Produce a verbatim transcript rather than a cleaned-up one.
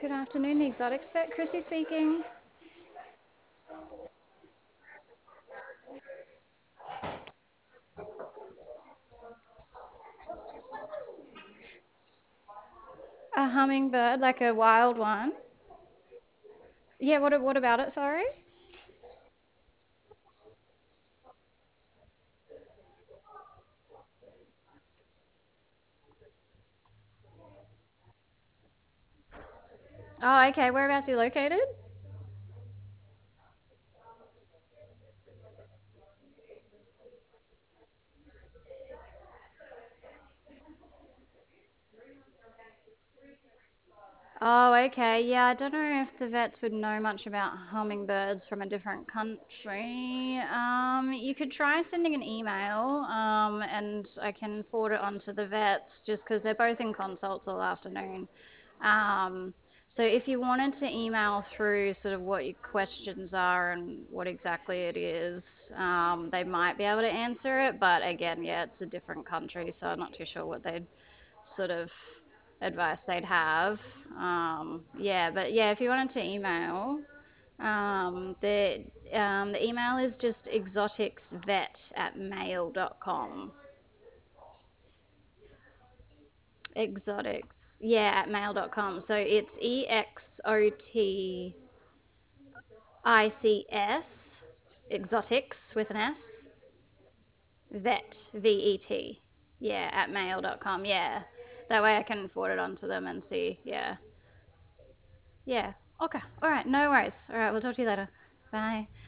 Good afternoon, the Exotics Vet. Chrissy speaking. A hummingbird, like a wild one. Yeah, what, what about it? Sorry. Oh, okay. Whereabouts are you located? Oh, okay. Yeah, I don't know if the vets would know much about hummingbirds from a different country. Um, you could try sending an email, um, and I can forward it on to the vets just because they're both in consults all afternoon. Um, so if you wanted to email through sort of what your questions are and what exactly it is, um, they might be able to answer it. But again, yeah, it's a different country, so I'm not too sure what they'd sort of advice they'd have. Um, yeah, but yeah, if you wanted to email, um, the um, the email is just exoticsvet at mail dot com. Exotics, yeah, at mail dot com. So it's E X O T I C S, exotics with an S, vet, V E T, yeah, at mail dot com. Yeah, that way I can forward it on to them and see, yeah. Yeah. Okay. All right. No worries. All right. We'll talk to you later. Bye.